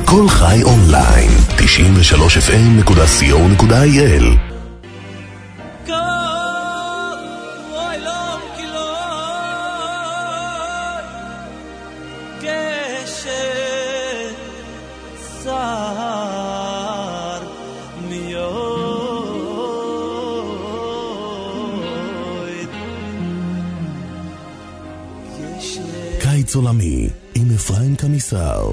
כל חי אונליין, 93fm.co.il. קיץ עולמי עם אפרים קמיסר.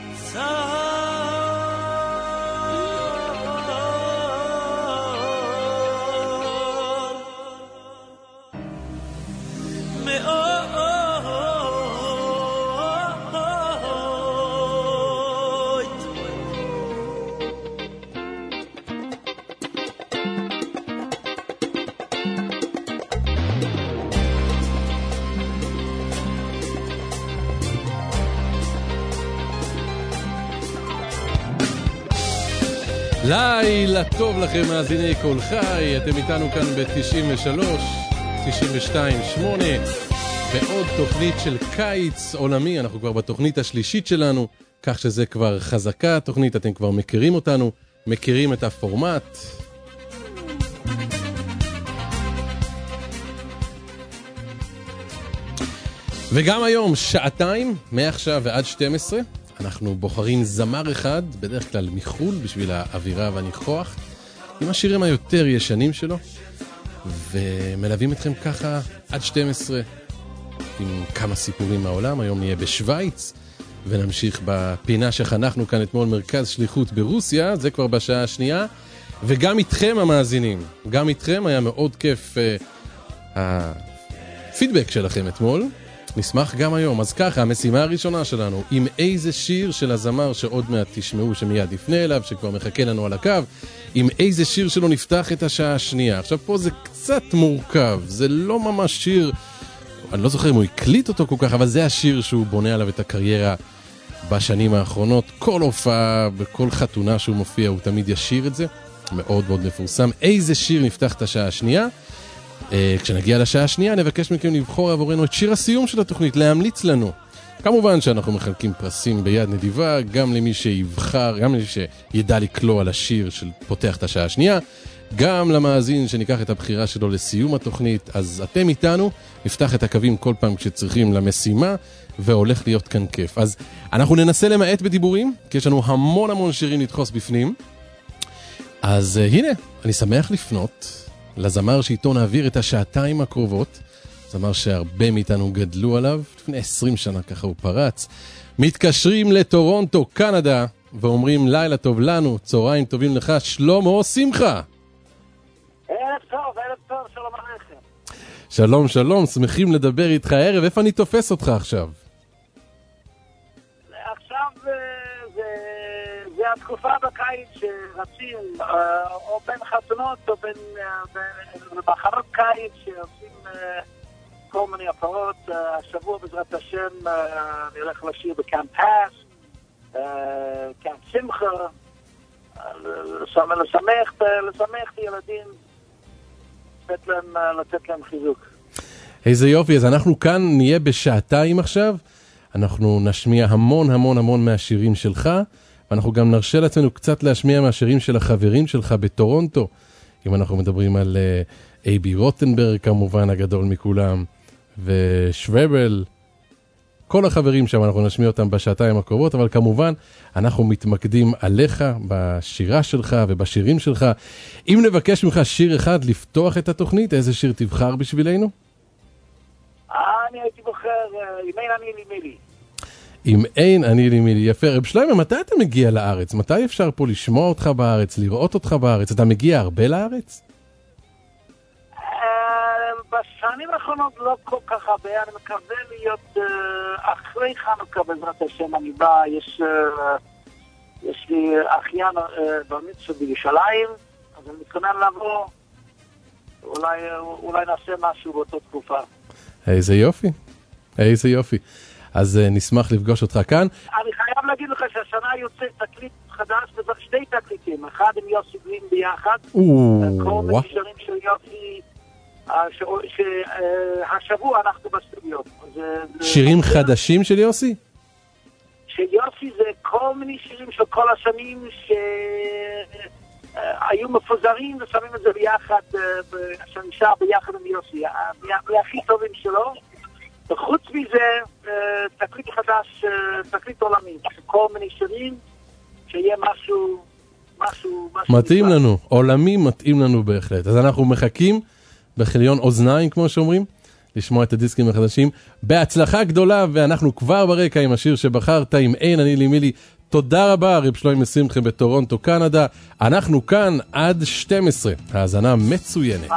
לילה טוב לכם מאזיני כל חי, אתם איתנו כאן ב-93, 92.8, בעוד תוכנית של קיץ עולמי. אנחנו כבר בתוכנית השלישית שלנו, כך שזה כבר חזקה התוכנית, אתם כבר מכירים אותנו, מכירים את הפורמט. וגם היום, שעתיים, מעכשיו ועד 12, אנחנו בוחרים זמר אחד, בדרך כלל מחול, בשביל האווירה והניחוח, עם השירים היותר ישנים שלו, ומלווים אתכם ככה עד 12, עם כמה סיפורים מהעולם. היום נהיה בשוויץ, ונמשיך בפינה שחנכנו כאן אתמול, מרכז שליחות ברוסיה, זה כבר בשעה השנייה, וגם איתכם המאזינים, גם איתכם היה מאוד כיף הפידבק שלכם אתמול, נשמח גם היום. אז ככה, המשימה הראשונה שלנו, עם איזה שיר של הזמר שעוד מעט תשמעו, שמיד יפנה אליו, שכבר מחכה לנו על הקו, עם איזה שיר שלו נפתח את השעה השנייה. עכשיו פה זה קצת מורכב, זה לא ממש שיר, אני לא זוכר אם הוא הקליט אותו כל כך, אבל זה השיר שהוא בונה עליו את הקריירה בשנים האחרונות. כל הופעה, בכל חתונה שהוא מופיע, הוא תמיד ישיר את זה, מאוד מאוד מפורסם. איזה שיר נפתח את השעה השנייה? כשנגיע לשעה השנייה נבקש מכם לבחור עבורנו את שיר הסיום של התוכנית, להמליץ לנו. כמובן שאנחנו מחלקים פרסים ביד נדיבה, גם למי שיבחר, גם למי שידע לקלוע על השיר של פותח את השעה השנייה, גם למאזין שניקח את הבחירה שלו לסיום התוכנית. אז אתם איתנו, נפתח את הקווים כל פעם כשצריכים למשימה, והולך להיות כאן כיף. אז אנחנו ננסה למעט בדיבורים, כי יש לנו המון המון שירים לדחוס בפנים. אז הנה, אני שמח לפנות לזמר שאיתו נעביר את השעתיים הקרובות, זמר שהרבה מאיתנו גדלו עליו, לפני 20 שנה ככה הוא פרץ. מתקשרים לטורונטו, קנדה, ואומרים לילה טוב לנו, צהריים טובים לך, שלמה שמחה. ערב טוב, שלום עליכם. שלום, שלום, שמחים לדבר איתך הערב. איפה אני תופס אותך עכשיו? עכשיו זה התקופה בקיץ שרצים, או בין חתונות או בין מחנות קיץ שעושים כל מיני הפעות. השבוע בעזרת השם אני הולך לשיר בקאמפ פאס, קאמפ שמחה, לשמח את ילדים, לתת להם חיזוק. איזה יופי, אז אנחנו כאן נהיה בשעתיים עכשיו, אנחנו נשמיע המון המון המון מהשירים שלך, ואנחנו גם נרשה לעצמנו קצת להשמיע מהשירים של החברים שלך בטורונטו, אם אנחנו מדברים על אייבי רוטנברג כמובן הגדול מכולם, ושוורבל, כל החברים שם אנחנו נשמיע אותם בשעתיים הקרובות, אבל כמובן אנחנו מתמקדים עליך בשירה שלך ובשירים שלך. אם נבקש ממך שיר אחד לפתוח את התוכנית, איזה שיר תבחר בשבילנו? אני הייתי בוחר אם אין אני לי מילי. אם אין אני לי מילי, יפה. רב שלמה, מתי אתה מגיע לארץ? מתי אפשר פה לשמוע אותך בארץ, לראות אותך בארץ? אתה מגיע הרבה לארץ? בשנים האחרונות לא כל כך הרבה, אני מקווה להיות אחרי חנוכה בעזרת השם. אני בא, יש לי אחיין במצווה בירושלים, אז אני מתכונן לבוא, אולי נעשה משהו באותה תקופה. איזה יופי, איזה יופי. אז נשמח לפגוש אותך כאן. אני חייב להגיד לך שהשנה יוצא תקליט חדש, וזה שני תקליטים, אחד עם יוסי גרין ביחד, כל מיני שירים של יוסי, שהשבוע אנחנו בסטודיו. שירים חדשים של יוסי? שיוסי זה כל מיני שירים של כל השנים שהיו מפוזרים ושמים את זה ביחד, שנשאר ביחד עם יוסי, מהכי טובים שלו. וחוץ מזה, תקליט חדש, תקליט עולמי, כל מיני שירים, שיהיה משהו מתאים לנו, עולמי מתאים לנו בהחלט. אז אנחנו מחכים בחיליון אוזניים, כמו שאומרים, לשמוע את הדיסקים החדשים. בהצלחה גדולה, ואנחנו כבר ברקע עם השיר שבחרת, עם אין אני לי מילי. תודה רבה, רב שלוימי שמחה בטורונטו, קנדה. אנחנו כאן עד 12. האזנה מצוינת.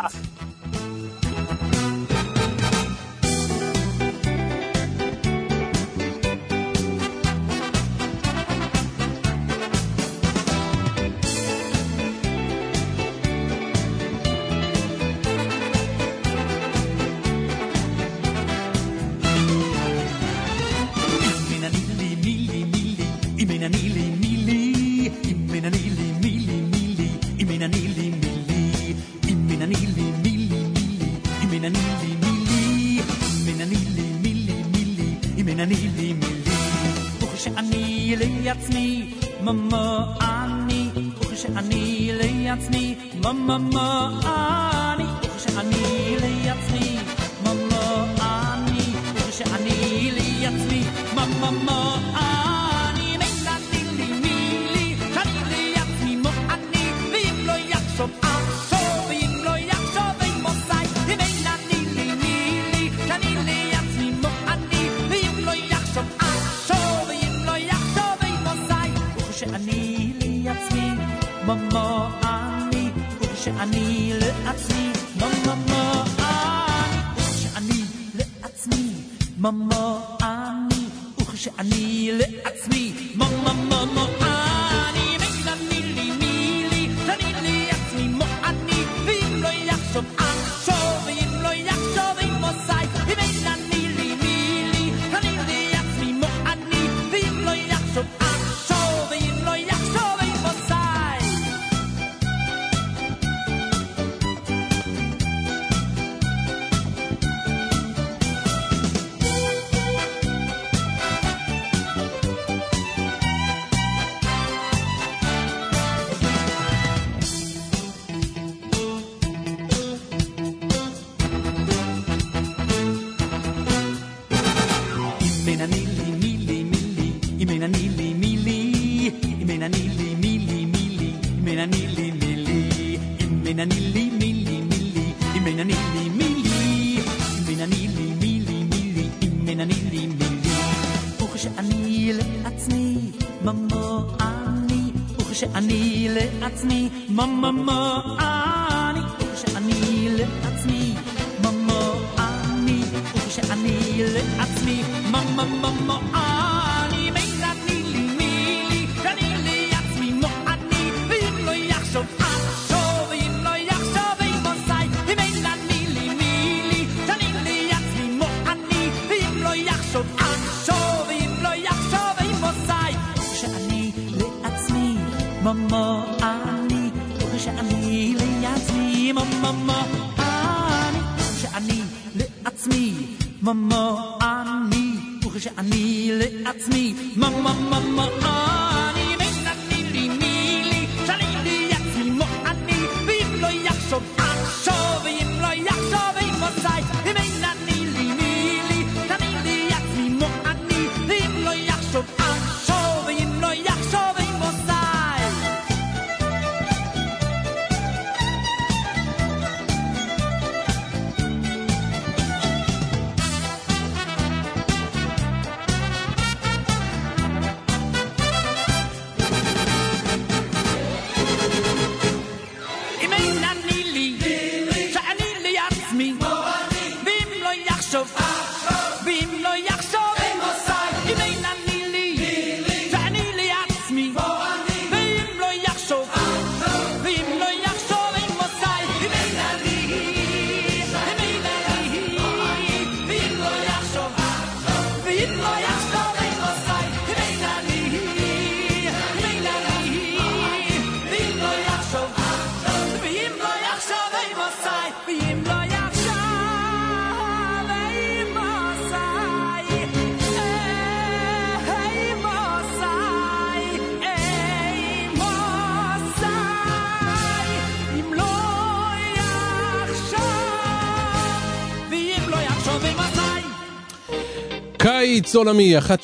קיץ עולמי, 1-952-92-93,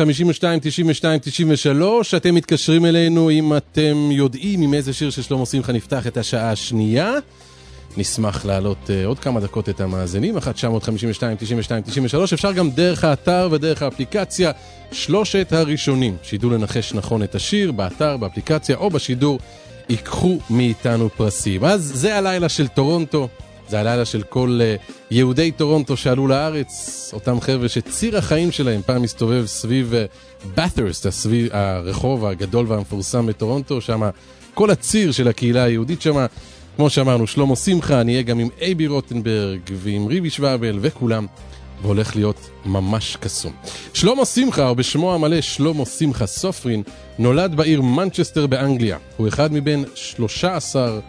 אתם מתקשרים אלינו אם אתם יודעים עם איזה שיר של שלמה שמחה נפתח את השעה השנייה. נשמח להעלות עוד כמה דקות את המאזינים, 1-952-92-93, אפשר גם דרך האתר ודרך האפליקציה, שלושת הראשונים שידעו לנחש נכון את השיר, באתר, באפליקציה או בשידור, ייקחו מאיתנו פרסים. אז זה הלילה של טורונטו, זה הלילה של כל יהודי טורונטו שעלו לארץ, אותם חבר'ה שציר החיים שלהם פעם מסתובב סביב באת'רסט, סביב הרחוב הגדול והמפורסם בטורונטו, שם כל הציר של הקהילה היהודית שם, כמו שאמרנו, שלמה שמחה, נהיה גם עם אייבי רוטנברג ועם ריבי שוואבל וכולם, והולך להיות ממש קסום. שלמה שמחה, או בשמו המלא שלמה שמחה סופרין, נולד בעיר מנצ'סטר באנגליה. הוא אחד מבין 13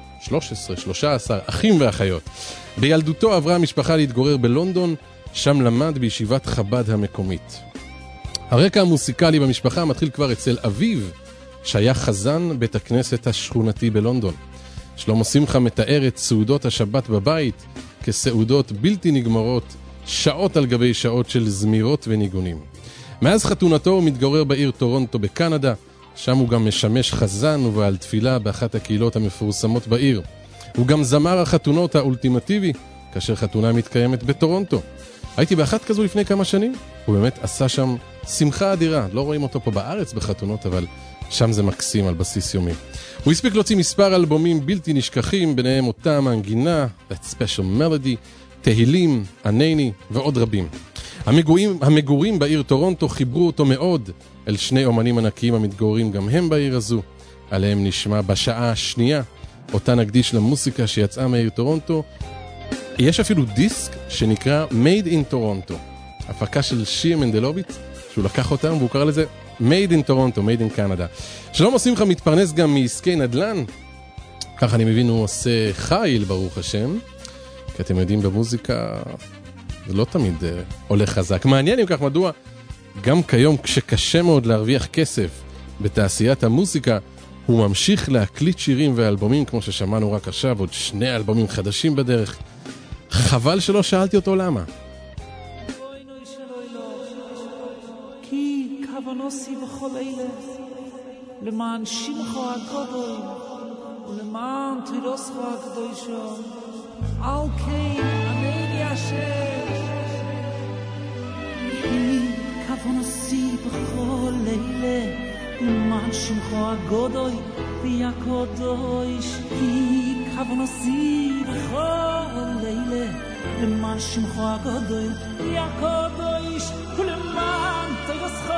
אחים ואחיות. בילדותו עברה המשפחה להתגורר בלונדון, שם למד בישיבת חב"ד המקומית. הרקע המוסיקלי במשפחה מתחיל כבר אצל אביו, שהיה חזן בית הכנסת השכונתי בלונדון. שלמה שמחה מתאר את סעודות השבת בבית כסעודות בלתי נגמרות, שעות על גבי שעות של זמירות וניגונים. מאז חתונתו הוא מתגורר בעיר טורונטו בקנדה, שם הוא גם משמש חזן ובעל תפילה באחת הקהילות המפורסמות בעיר. הוא גם זמר החתונות האולטימטיבי, כאשר חתונה מתקיימת בטורונטו. הייתי באחת כזו לפני כמה שנים, הוא באמת עשה שם שמחה אדירה. לא רואים אותו פה בארץ בחתונות, אבל שם זה מקסים על בסיס יומי. הוא הספיק להוציא מספר אלבומים בלתי נשכחים, ביניהם אותם הנגינה, That Special Melody, תהילים, ענני ועוד רבים. המגורים בעיר טורונטו חיברו אותו מאוד אל שני אומנים ענקיים המתגוררים גם הם בעיר הזו. עליהם נשמע בשעה השנייה, אותה נקדיש למוסיקה שיצאה מהעיר טורונטו. יש אפילו דיסק שנקרא Made in Toronto, הפקה של שיר מנדלוביץ, שהוא לקח אותם והוא קרא לזה Made in Toronto, Made in Canada. שלמה שמחה מתפרנס גם מעסקי נדל"ן, ככה אני מבין הוא עושה חייל ברוך השם, כי אתם יודעים במוזיקה זה לא תמיד עולה חזק. מעניין אם כך מדוע גם כיום כשקשה מאוד להרוויח כסף בתעשיית המוזיקה, הוא ממשיך להקליט שירים ואלבומים כמו ששמענו רק עכשיו, עוד 2 אלבומים חדשים בדרך. חבל שלא שאלתי אותו למה. כי כוונוסי בכל אלה למען שמך הגדול ולמען תירוסך הקדושה על כן ענני השם כי כוונוסי בכל אלה למען שמך הגדול והקדוש כי כוונוסי בכל אלה למען שמך הגדול והקדוש ולמען תירוסך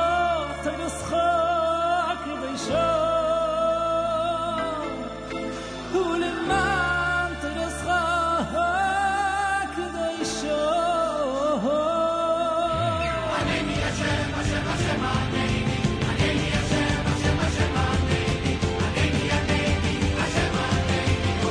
הקדושה ולמען תירוסך הקדושה ענני השם השם השם ענני ענני השם השם השם ענני ענני ענני השם ענני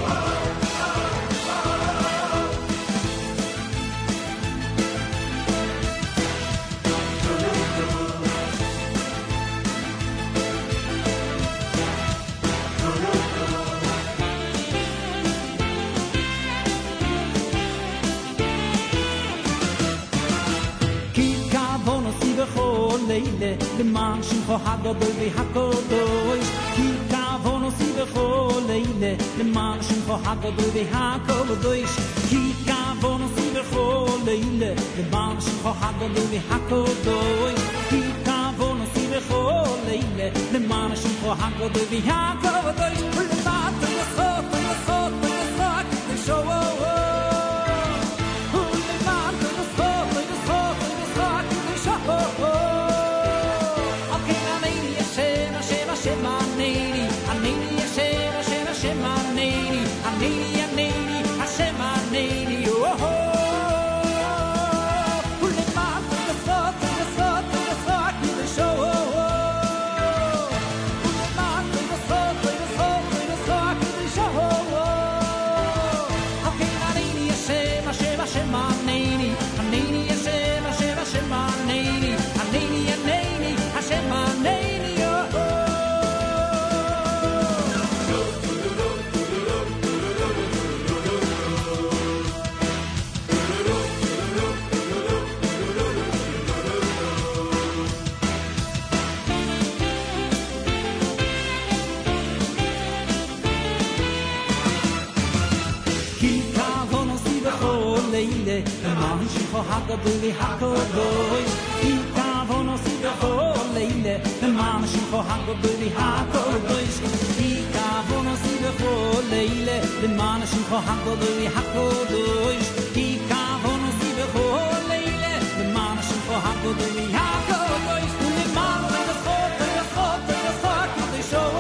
למען שמך הגדול והקדוש כי כוונוסי בכל לילה למען שמך הגדול והקדוש כי כוונוסי בכל לילה למען שמך הגדול והקדוש כי כוונוסי בכל לילה למען שמך הגדול והקדוש ולמען תירוסך הקדושה ולמען תירוסך הקדושה Hashem Aneni, Aneni Hashem, Hashem Hashem Aneni, Aneni Aneni, Hashem Aneni, oh oh. Ulemat the thought, kiddush, oh oh. Ulemat the thought, kiddush, oh oh. Okay, leile man shikho hagabuli hakodosh ikavono sido leile man shikho hagabuli hakodosh ikavono sido leile man shikho hagabuli hakodosh ikavono sido leile man shikho hagabuli hakodosh man the khot the show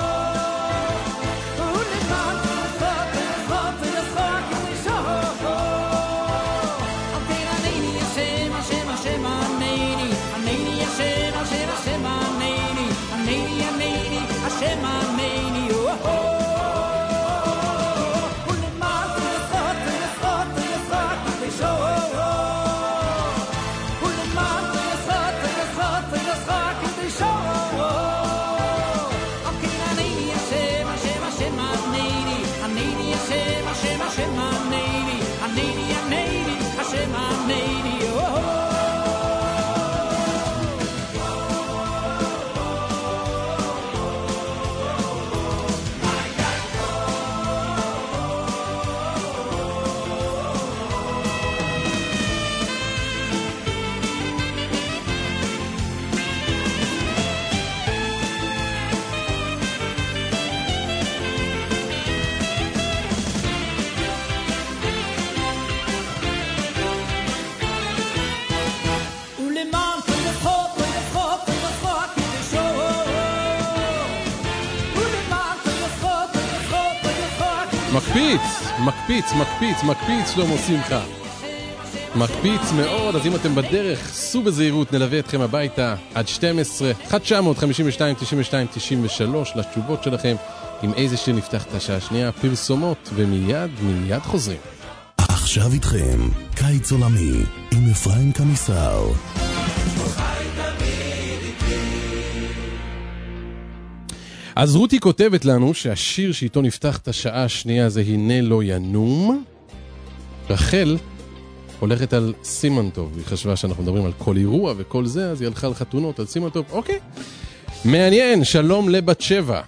מקפיץ, שלמה שמחה. מקפיץ מאוד, אז אם אתם בדרך, סעו בזהירות, נלווה אתכם הביתה עד 12, 1952, 92, 93, לתשובות שלכם, עם איזה שיר נפתח את השעה השנייה, פרסומות, ומיד חוזרים. עכשיו איתכם, קיץ עולמי, עם אפרים קמיסר. אז רותי כותבת לנו שהשיר שאיתו נפתח את השעה השנייה זה הנה לא ינום. רחל הולכת על סימנטוב, היא חשבה שאנחנו מדברים על כל אירוע וכל זה, אז היא הלכה על חתונות על סימנטוב. אוקיי, מעניין. שלום לבת שבע.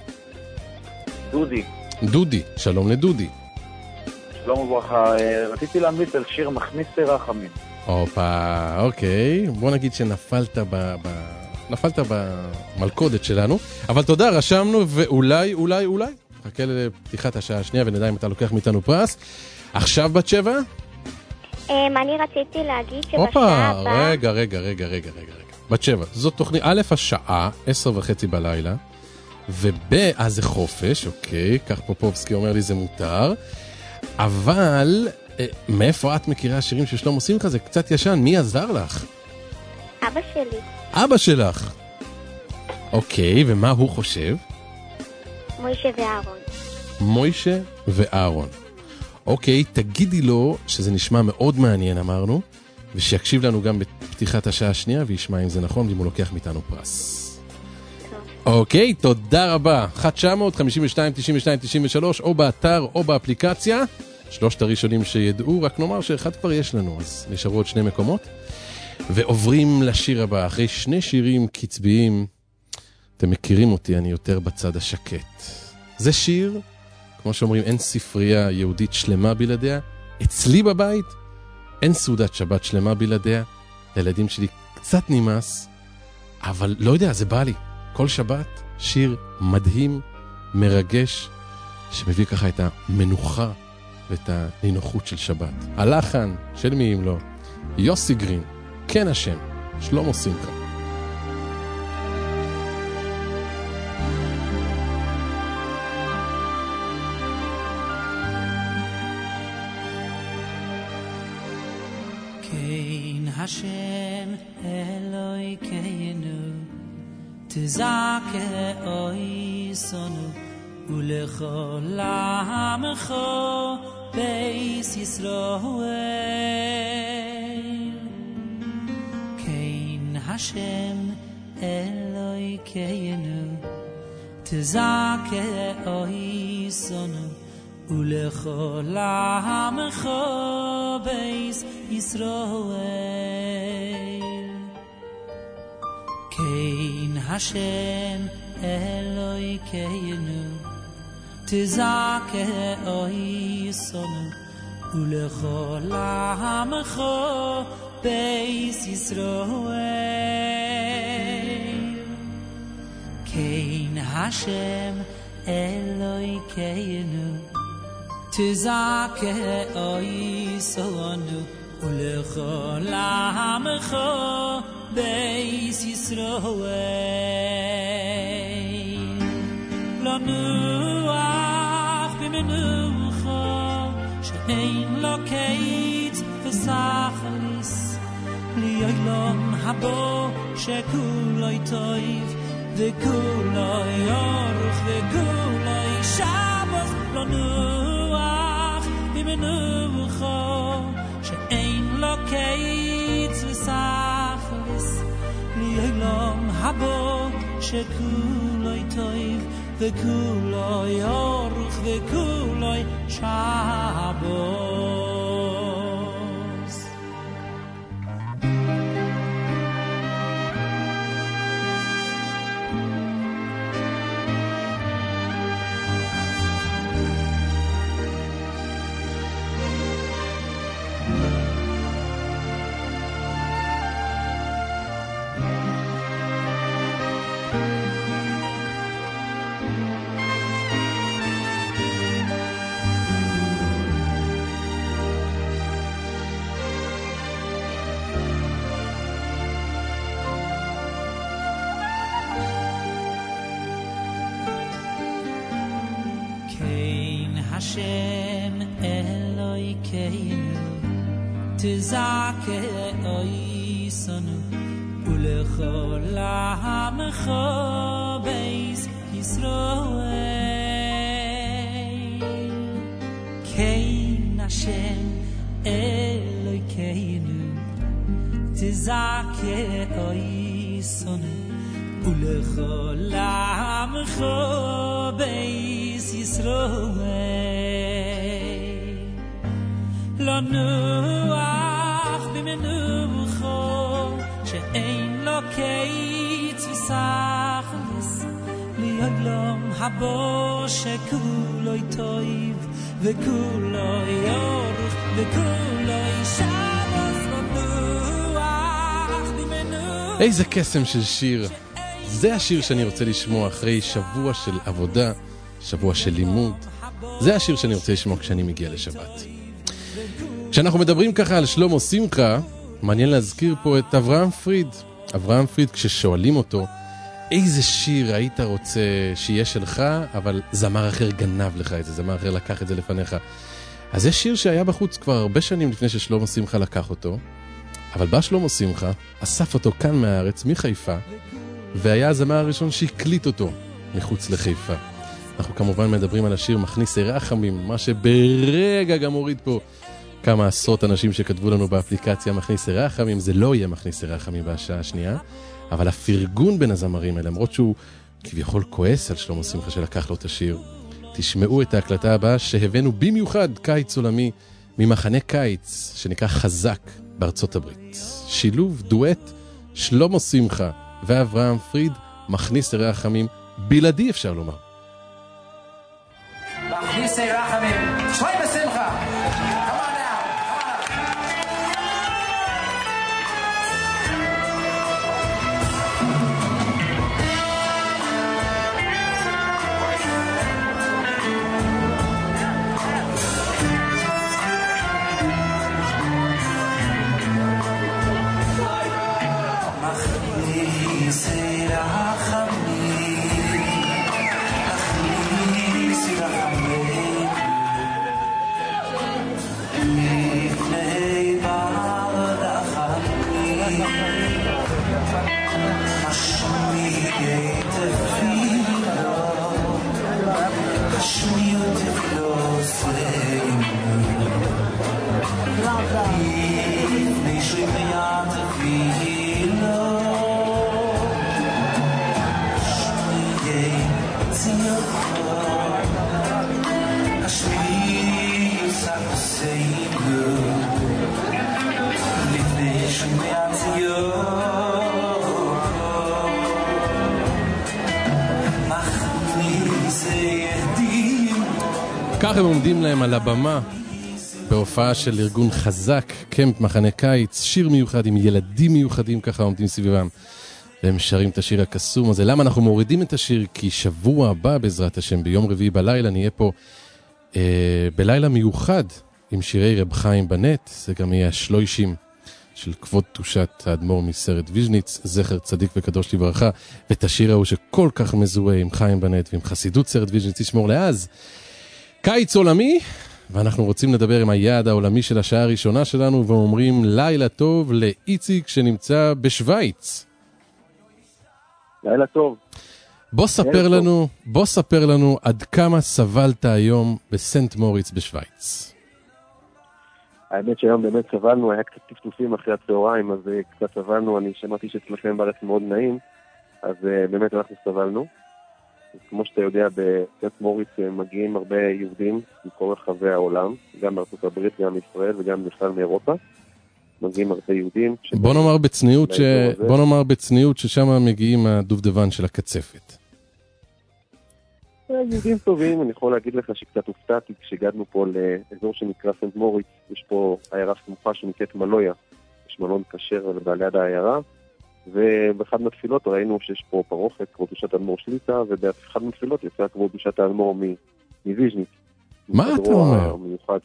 דודי, שלום לדודי. שלום וברכה, רציתי להמליץ על שיר מכניס רחמים. אוקיי, בוא נגיד שנפלת נפלת במלכודת שלנו, אבל תודה, רשמנו, ואולי, חכה לפתיחת השעה השנייה ונדע אם אתה לוקח מאיתנו פרס. עכשיו בת שבע? אני רציתי להגיד שבשעה הבאה... רגע. בת שבע, זאת תוכנית, א' השעה, 10:30 בלילה, אז זה חופש, אוקיי, כך פופובסקי אומר לי זה מותר, אבל מאיפה את מכירה השירים ששלום עושים לך? זה קצת ישן, מי עזר לך? אבא שלי. אבא שלך. אוקיי, ומה הוא חושב? מוישה ואהרון. אוקיי, תגידי לו שזה נשמע מאוד מעניין, אמרנו, ושיקשיב לנו גם בפתיחת השעה השנייה, וישמע אם זה נכון, ואם הוא לוקח מאיתנו פרס. אוקיי, תודה רבה. 1952, 92, 93, או באתר או באפליקציה. שלושת הראשונים שידעו, רק נאמר שאחד כבר יש לנו, אז נשארו עוד 2 מקומות. ועוברים לשיר הבא, אחרי 2 שירים קצביים, אתם מכירים אותי, אני יותר בצד השקט. זה שיר, כמו שאומרים, אין ספרייה יהודית שלמה בלעדיה, אצלי בבית, אין סעודת שבת שלמה בלעדיה, לילדים שלי קצת נמאס, אבל לא יודע, זה בא לי. כל שבת, שיר מדהים, מרגש, שמביא ככה את המנוחה ואת הנינוחות של שבת. הלחן, של מי אם לא, יוסי גרין, כן השם, שלמה שמחה. כן השם אלוהי קיינו תזכה אוי סונו ולכל עמך בית ישראל כן השם אלוהי קיינו תזכה אוי סונו ולכל עמך בית ישראל כן השם אלוהי קיינו תזכה אוי סונו ולכל עמך בית ישראל kein Hashem Elokeinu tizake oisonu ulechol ha'amcho beis Yisroel lo nuach b'menucha she'ein lo keit v'sachalis li'olam habo she'kuloi toiv וכל יורח וכל שבס לא נוח במנוחו שאין לו קיץ וסחרס ליום הבא שכל טוב וכל יורח וכל שבס Hashem Elokeinu tizake oisonu ulechol ha'amcho beis Yisroel kein Hashem Elokeinu tizake oisonu ulechol ha'amcho beis Yisroel לא נוח במנוחו שאין לו קיץ וסחרס ליום הבא שכולו טוב וכולו יורח וכולו שבס לא נוח במנוחו. איזה קסם של שיר. זה השיר שאני רוצה לשמוע אחרי שבוע של עבודה, שבוע של לימוד. זה השיר שאני רוצה לשמוע כשאני מגיע לשבת. כשאנחנו מדברים ככה על שלמה שמחה, מעניין להזכיר פה את אברהם פריד. אברהם פריד, כששואלים אותו, איזה שיר היית רוצה שיהיה שלך, אבל זמר אחר גנב לך את זה, זמר אחר לקח את זה לפניך. אז יש שיר שהיה בחוץ כבר הרבה שנים לפני ששלמה שמחה לקח אותו, אבל בא שלמה שמחה, אסף אותו כאן מהארץ, מחיפה, והיה הזמר הראשון שהקליט אותו מחוץ לחיפה. אנחנו כמובן מדברים על השיר מכניס רחמים, מה שברגע גם הוריד פה כמה עשרות אנשים שכתבו לנו באפליקציה מכניס רחמים. זה לא יהיה מכניס רחמים בשעה השנייה, אבל הפרגון בין הזמרים האלה, למרות שהוא כביכול כועס על שלמה שמחה שלקח לו את השיר, תשמעו את ההקלטה הבאה שהבאנו במיוחד קיץ עולמי ממחנה קיץ שנקרא חזק בארצות הברית. שילוב דואט שלמה שמחה ואברהם פריד, מכניס רחמים בלעדי אפשר לומר. מכניס רחמים שלמה שמחה. כך הם עומדים להם על הבמה בהופעה של ארגון חזק, קמפ מחנה קיץ, שיר מיוחד עם ילדים מיוחדים ככה עומדים סביבם. והם שרים את השיר הקסום הזה. למה אנחנו מורידים את השיר? כי שבוע הבא בעזרת השם, ביום רביעי בלילה, נהיה פה בלילה מיוחד עם שירי רב חיים בנט. זה גם יהיה השלושים של כבוד תושת האדמו"ר מסרט ויז'ניץ, זכר צדיק וקדוש לברכה, ואת השיר ההוא שכל כך מזוהה עם חיים בנט ועם חסידות סרט ויז'ניץ ישמור לאז. קיץ עולמי, ואנחנו רוצים לדבר עם היעד העולמי של השעה הראשונה שלנו, ואומרים לילה טוב לאיציק שנמצא בשוויץ. לילה טוב. בוא ספר לנו עד כמה סבלת היום בסנט מוריץ בשוויץ. האמת שהיום באמת סבלנו, היה קצת טפטופים אחרי הצהריים, אז קצת סבלנו, אני שמעתי שאצלכם בארץ מאוד נעים, אז באמת אנחנו סבלנו. כמו שאתה יודע, בסנט מוריץ מגיעים הרבה יהודים מכל רחבי העולם, גם מארצות הברית, גם מישראל וגם בכלל מאירופה. מגיעים הרבה יהודים. בוא נאמר בצניעות ששם מגיעים הדובדבן של הקצפת. יהודים טובים, אני יכול להגיד לך שקצת הופתעתי כשהגענו פה לאזור שנקרא סנט מוריץ, יש פה עיירה סמוכה שנקראת מלויה, יש מלון כשר ליד העיירה, ובאחד מהתפילות ראינו שיש פה פרוכת, כבוד קדושת האדמו"ר שליטה, ובאחד מהתפילות יצא כבוד קדושת האדמו"ר מוויז'ניץ. מה אתה אומר? מיוחד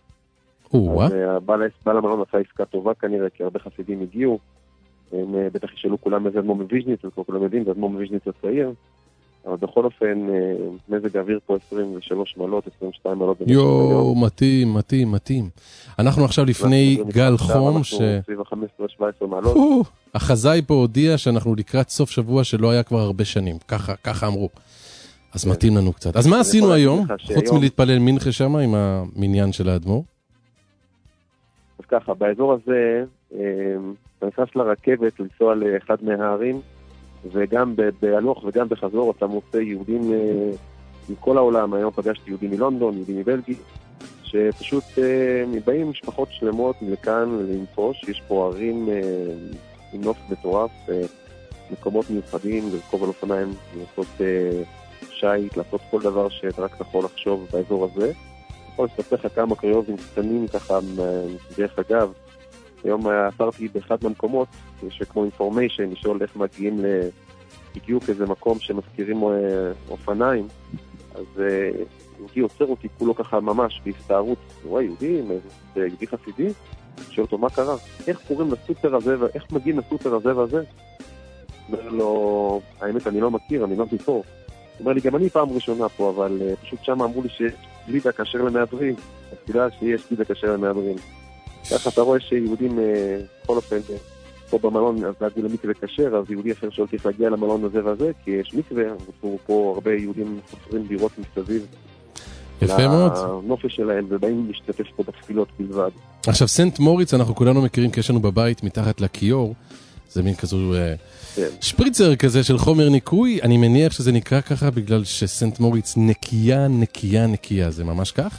בעל המלון עשה עסקה טובה כנראה, כי הרבה חסידים הגיעו, הם בטח ישאלו כולם איזה אדמו"ר מוויז'ניץ, אז כולם יודעים, זה אדמו"ר מוויז'ניץ הצעיר, אבל בכל אופן, מזג האוויר פה 23 מעלות, 22 מעלות. יואו, מתאים. אנחנו עכשיו לפני גל חום, סביב ה-15-17 מעלות. החזאי פה הודיע שאנחנו לקראת סוף שבוע שלא היה כבר הרבה שנים, ככה אמרו. אז מתאים לנו קצת. אז מה עשינו היום, חוץ מלהתפלל מנחה שם עם המניין של האדמו"ר? אז ככה, באזור הזה, אתה נכנס לרכבת לנסוע לאחד מהערים, וגם בהלוך וגם בחזור אתה מוצא יהודים מכל העולם. היום פגשתי יהודים מלונדון, יהודים מבלגיה, שפשוט באים משפחות שלמות לכאן לנפוש. יש פה ערים עם נוף מטורף, מקומות מיוחדים, לרכוב על אופניים, לעשות שייט, לעשות כל דבר שרק יכול לחשוב באזור הזה. אני יכול לספר לך כמה קריוזים קטנים ככה דרך אגב. היום עצרתי באחד מהמקומות, שכמו אינפורמיישן, לשאול איך מגיעים בדיוק איזה מקום שמזכירים אופניים, אז יהודי עוצר אותי כולו ככה ממש בהסתערות, יהודי חסידי, שואל אותו מה קרה, איך קוראים לסופר הזה, איך מגיעים לסופר הזה והזה? אומר לו, האמת אני לא מכיר, אני לא זיפור. הוא אומר לי, גם אני פעם ראשונה פה, אבל פשוט שם אמרו לי שיש גלידה כאשר למהדרין, אז תדע שיש גלידה כאשר למהדרין. ככה אתה רואה שיהודים, בכל אופן, פה במלון, אז דאגו למקווה כשר, אז יהודי אחר שואל צריך להגיע למלון הזה והזה, כי יש מקווה, פה הרבה יהודים חופרים דירות מסביב. יפה מאוד. לנופש שלהם, ובאים להשתתף פה בתפילות בלבד. עכשיו, סנט מוריץ, אנחנו כולנו מכירים, כי יש לנו בבית מתחת לכיור, זה מין כזו שפריצר כזה של חומר ניקוי, אני מניח שזה נקרא ככה, בגלל שסנט מוריץ נקייה, זה ממש כך?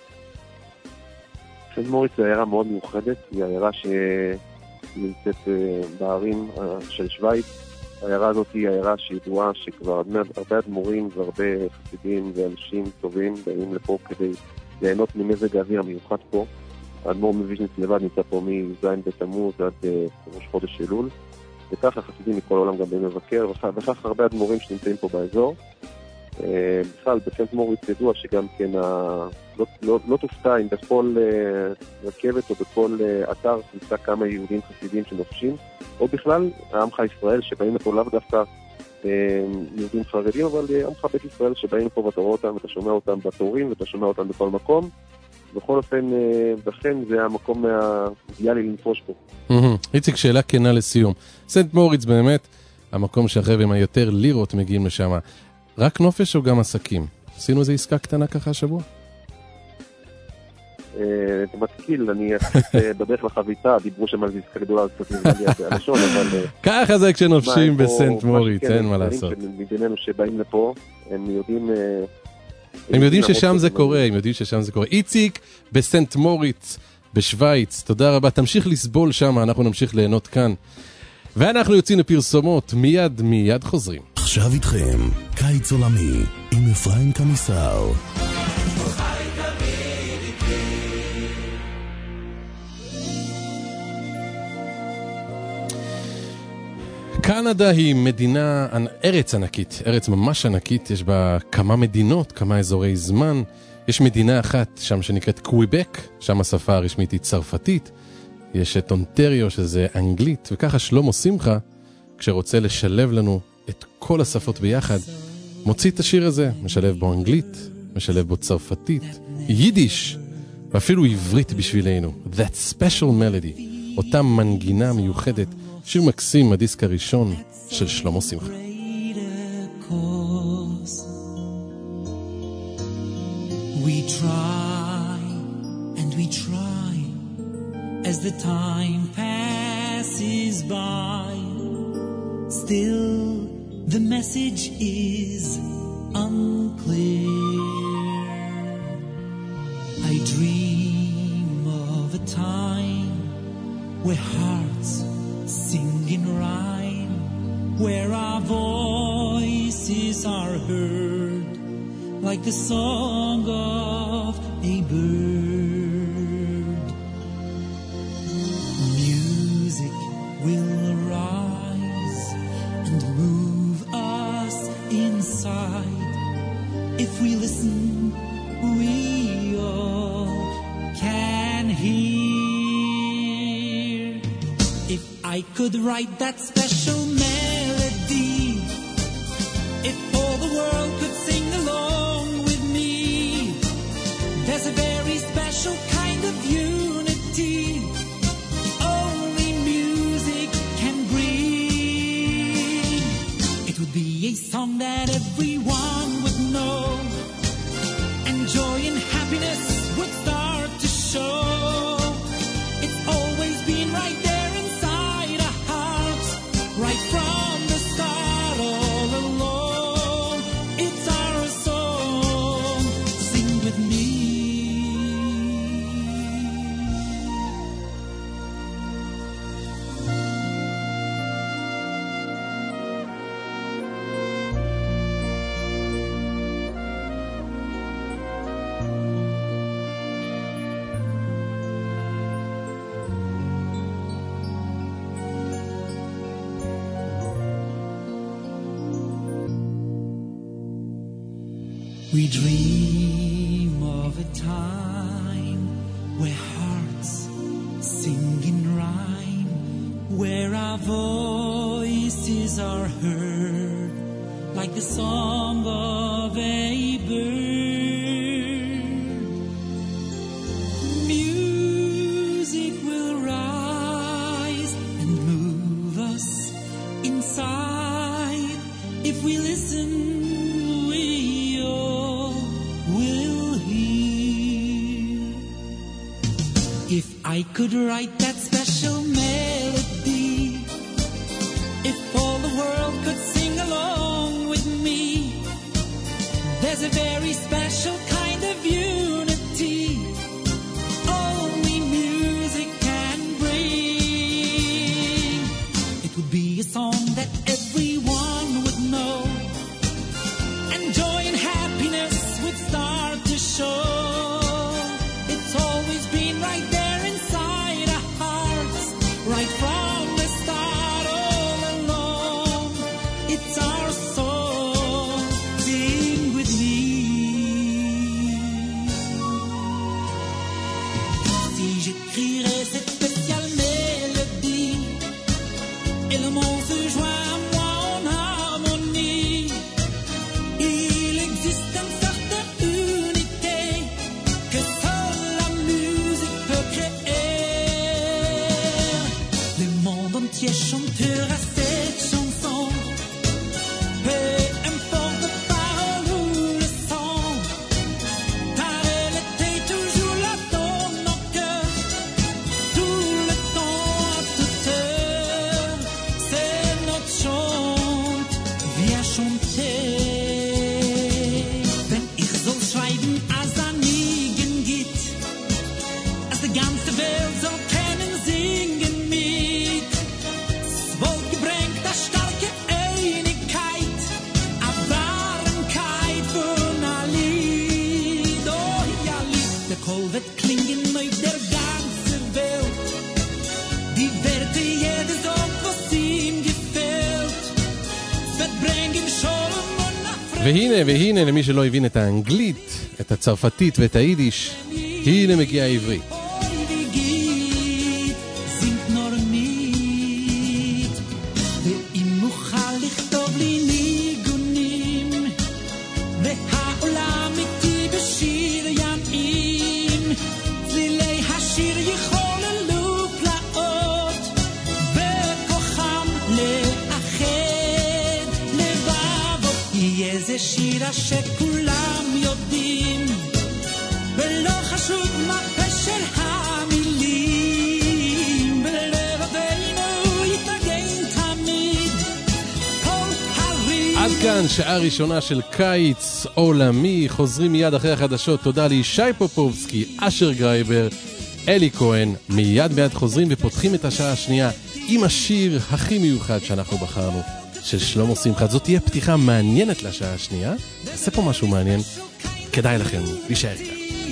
סנט מוריץ זה עיירה מאוד מיוחדת, היא עיירה שנמצאת בערים של שוויץ. העיירה הזאת היא עיירה שידועה שכבר הרבה אדמו"רים והרבה חסידים ואנשים טובים באים לפה כדי ליהנות ממזג האוויר המיוחד פה. האדמו"ר מוויז'ניץ לבד נמצא פה מזין בתמוז עד ראש חודש אלול, וככה חסידים מכל העולם גם באים לבקר, וכך הרבה אדמו"רים שנמצאים פה באזור. בכלל, בסנט מוריץ ידוע שגם כן לא תופתע אם בכל רכבת או בכל אתר נמצא כמה יהודים חסידים שנופשים, או בכלל העמך ישראל שבאים לפה לאו דווקא יהודים חרדים, אבל עמך בית ישראל שבאים לפה ואתה רואה אותם ואתה שומע אותם בתורים ואתה שומע אותם בכל מקום. בכל אופן, בכן זה המקום האידיאלי לנפוש פה. איציק, שאלה כנה לסיום. סנט מוריץ באמת המקום שהחבר'ה עם היותר לירות מגיעים לשם. רק נופש או גם עסקים? עשינו איזו עסקה קטנה ככה השבוע? אתה מתקיל, אני בדרך לחביתה, דיברו שם על זה עסקה גדולה קצת נבלי הלשון, אבל... ככה זה כשנופשים בסנט מוריץ, אין מה לעשות. מבינינו שבאים לפה, הם יודעים... הם יודעים ששם זה קורה, איציק בסנט מוריץ, בשוויץ, תודה רבה. תמשיך לסבול שם, אנחנו נמשיך ליהנות כאן. ואנחנו יוצאים לפרסומות, מיד חוזרים. עכשיו איתכם, קיץ עולמי, עם אפרים קמיסר. קנדה היא מדינה, ארץ ענקית, ארץ ממש ענקית, יש בה כמה מדינות, כמה אזורי זמן. יש מדינה אחת שם שנקראת קוויבק, שם השפה הרשמית היא צרפתית. יש את אונטריו שזה אנגלית, וככה שלמה שמחה, כשרוצה לשלב לנו את כל השפות ביחד, מוציא את השיר הזה, משלב בו אנגלית, משלב בו צרפתית, יידיש, ואפילו עברית בשבילנו. That special melody, אותה מנגינה מיוחדת, שיר מקסים, הדיסק הראשון של שלמה שמחה. We try and we try as the time passes by. Still the message is unclear. I dream of a time where hearts sing in rhyme, where our voices are heard like the song of a bird. Music will arise and move us inside. If we listen, we all can hear. If I could write that special melody, if all the world could sing along with me, there's a very special kind of unity only music can bring. It would be a song that everyone would know, and joy and happiness would start to show. It's always been right there inside our hearts, right from the start, all along. It's our song, sing with me. We dream of a time where hearts sing in rhyme, where our voices are heard like the song of a bird. Music will rise and move us inside. If we listen, if I could write that special melody, if all the world could sing along with me, there's a very special kind of unity only music can bring. It would be a song that everyone would know, and joy and happiness would start to show. It's always been right there inside our hearts, right from the start, all along. It's our song, sing with me. Si j'écrirais cette spéciale mélodie, et le monde se joint à והנה למי שלא הבין את האנגלית, את הצרפתית ואת היידיש, הנה מגיעה העברית. שירה שכולם יודעים ולא חשוב מה פשר המילים בלבבינו יתנגן תמיד כל הרים. עד כאן שעה ראשונה של קיץ עולמי. חוזרים מיד אחרי החדשות. תודה לישי פופובסקי, אשר גרייבר, אלי כהן. מיד חוזרים ופותחים את השעה השנייה עם השיר הכי מיוחד שאנחנו בחרנו, של שלמה שמחה. זאת תהיה פתיחה מעניינת לשעה השנייה. עושה פה משהו מעניין, כדאי לכם להישאר איתה.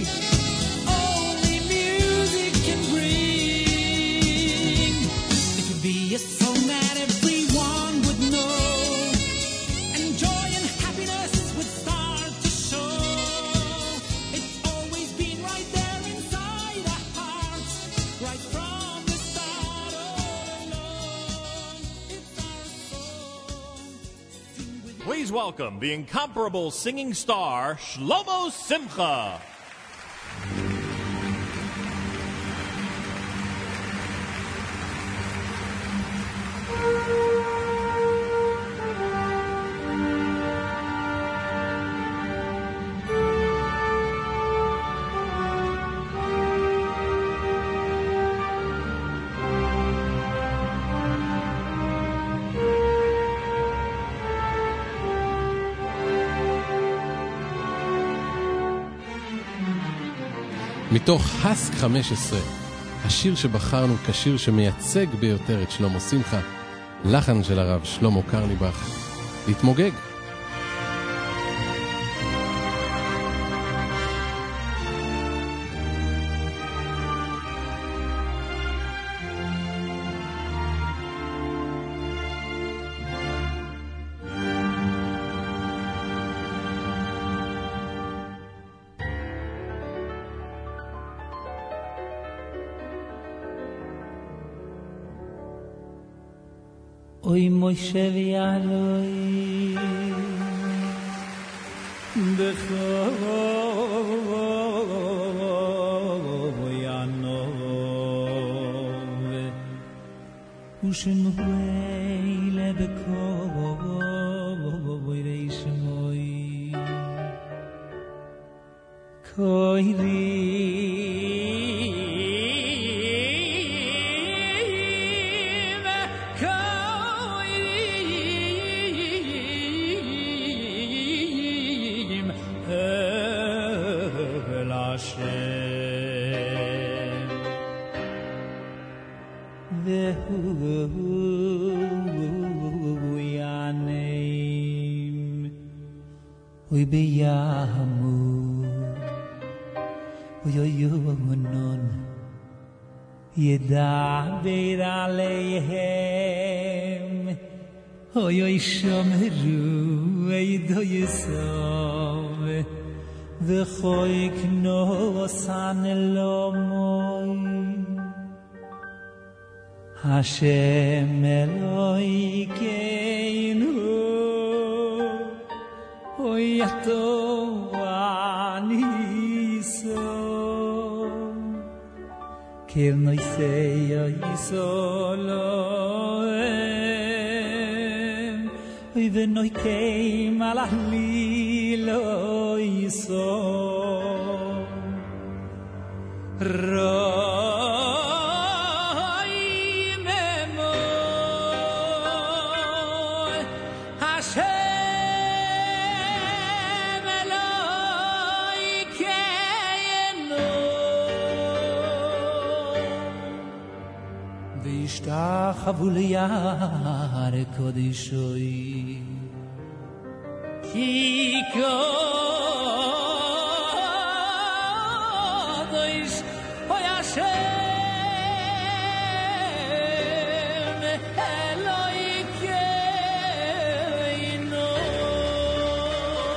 Please welcome the incomparable singing star, Shlomo Simcha. מתוך הסק 15, השיר שבחרנו כשיר שמייצג ביותר את שלמה שמחה, לחן של הרב שלמה קרליבך, להתמוגג. Oy Moshe v'Yaloi b'choyanov u'shemoi lebekoi reishmoi koiri Oy beyamu oy yonon yedaber aleihem oy shomeru edoyesov v'choik nosan elomoy Hashem Eloikeinu Oy ato aniso Kirnoi seyo isoloem Oy venoi keim alahli lo iso חבו ליער קודשוי כי קודש אוי השם אלוהינו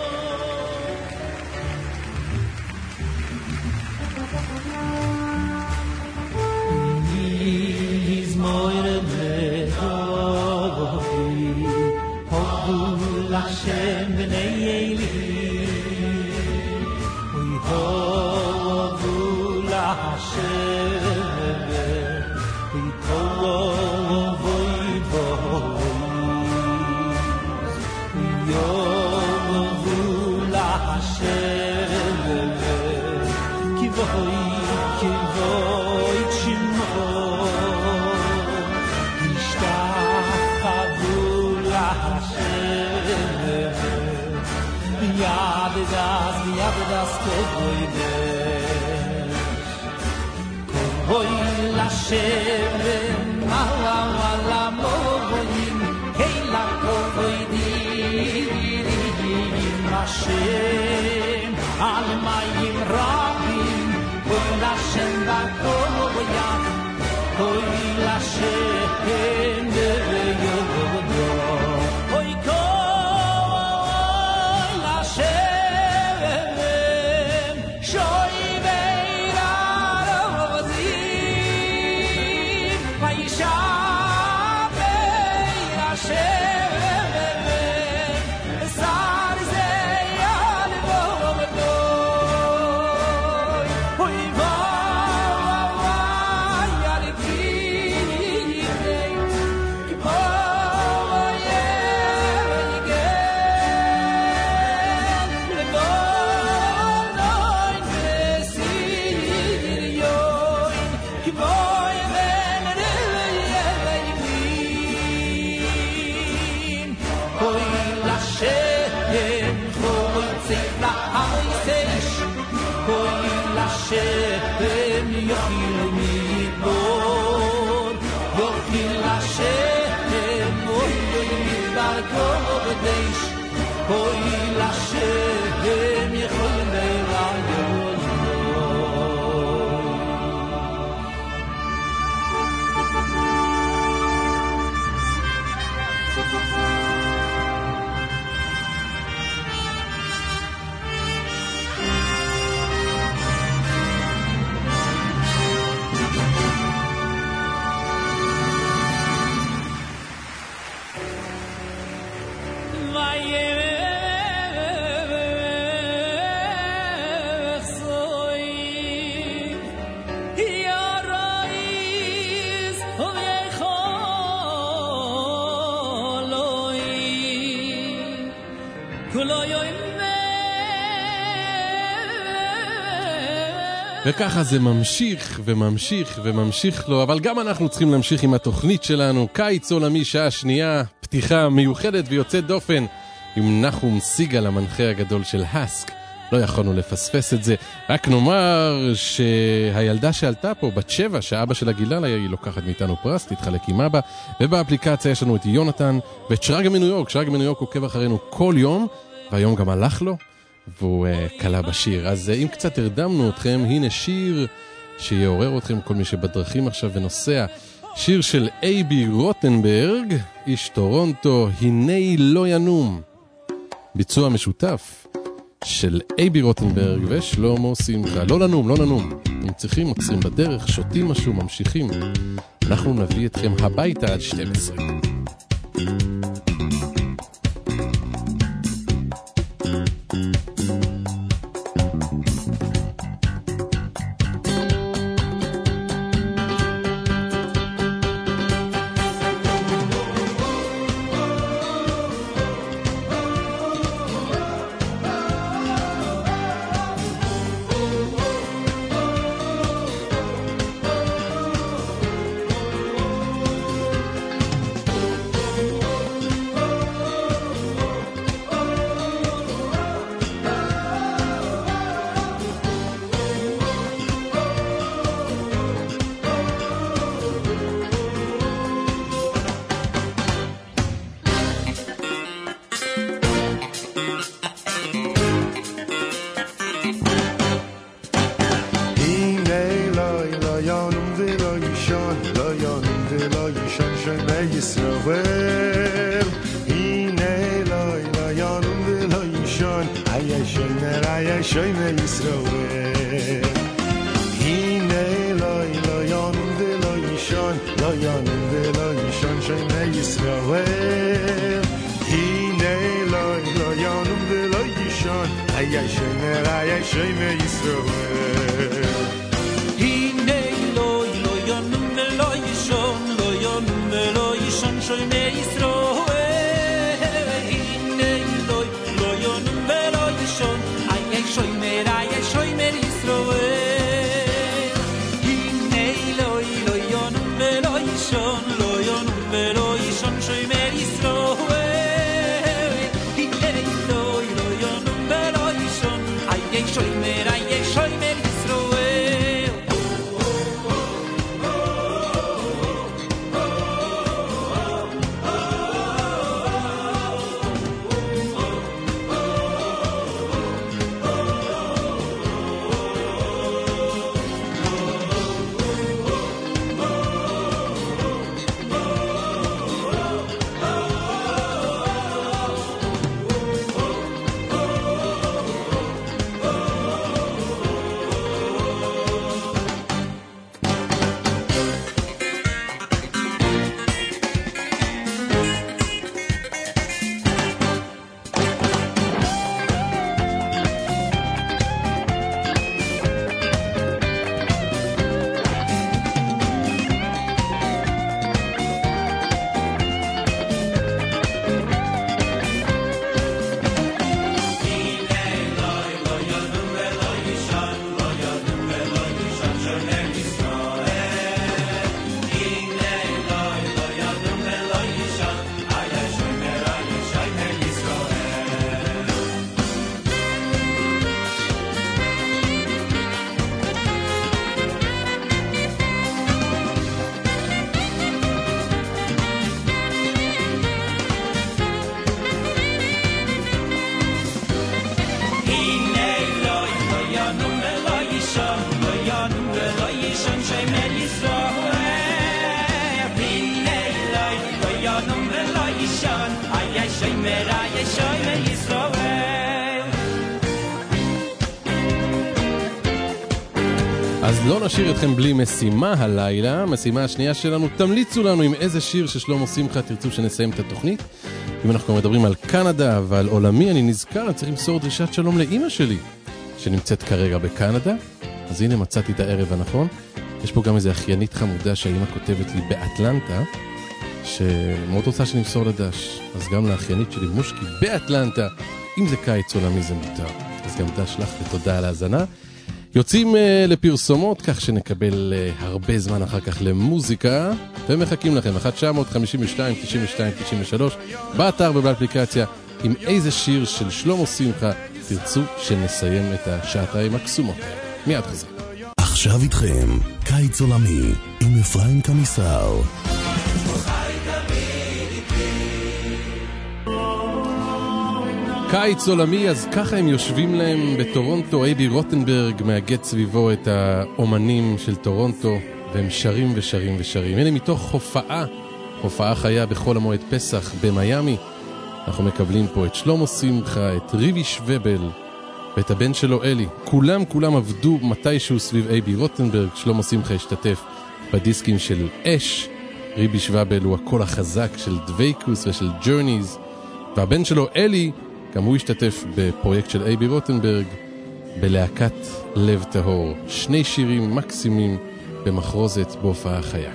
וככה זה ממשיך וממשיך וממשיך לו, אבל גם אנחנו צריכים להמשיך עם התוכנית שלנו, קיץ עולמי שעה שנייה, פתיחה מיוחדת ויוצאת דופן עם נחום סיגל, המנחה הגדול של הסק. לא יכולנו לפספס את זה. רק נאמר שהילדה שעלתה פה, בת 7, שאבא שלה גילה לה, היא לוקחת מאיתנו פרס, תתחלק עם אבא, ובאפליקציה יש לנו את יונתן ואת שרגא מניו יורק. שרגא מניו יורק עוקב אחרינו כל יום, והיום גם הלך לו והוא קלה בשיר. אז אם קצת הרדמנו אתכם, הנה שיר שיעורר אתכם, כל מי שבדרכים עכשיו ונוסע. שיר של אייבי רוטנברג, איש טורונטו, הנה לא ינום. ביצוע משותף של אייבי רוטנברג ושלמה שמחה. לא לנום, לא לנום. אם צריכים, עוצרים בדרך, שותים משהו, ממשיכים. אנחנו נביא אתכם הביתה עד 12. I אז לא נשאיר אתכם בלי משימה הלילה. המשימה השנייה שלנו, תמליצו לנו עם איזה שיר ששלמה שמחה תרצו שנסיים את התוכנית. אם אנחנו מדברים על קנדה ועל עולמי, אני נזכר, אני צריך למסור דרישת שלום לאמא שלי שנמצאת כרגע בקנדה. אז הנה מצאתי את הערב הנכון. יש פה גם איזו אחיינית חמודה שהאמא כותבת לי באטלנטה, שמאוד רוצה שנמסור לדש. אז גם לאחיינית שלי מושקי באטלנטה, אם זה קיץ עולמי זה מותר, אז גם דש לך ותודה על ההזנה. יוצאים לפרסומות, כך שנקבל הרבה זמן אחר כך למוזיקה, ומחכים לכם 1-952-92-93 באתר ובאפליקציה עם איזה שיר של שלמה שמחה תרצו שנסיים את השעתיים הקסומות. מיד חזר. עכשיו איתכם קיץ עולמי עם אפרים קמיסר. קיץ עולמי, אז ככה הם יושבים להם בטורונטו. אייבי רוטנברג מאגד סביבו את האומנים של טורונטו, והם שרים ושרים ושרים. הנה מתוך הופעה חיה בחול המועד פסח במיימי, אנחנו מקבלים פה את שלמה שמחה, את ריבי שוובל ואת הבן שלו אלי. כולם עבדו מתישהו סביב אייבי רוטנברג. שלמה שמחה השתתף בדיסקים של אש, ריבי שוובל הוא הקול החזק של דוויקוס ושל ג'ורניז, והבן שלו אלי גם הוא השתתף בפרויקט של אייבי רוטנברג בלהקת לב טהור. שני שירים מקסימים במחרוזת בהופעה חיה.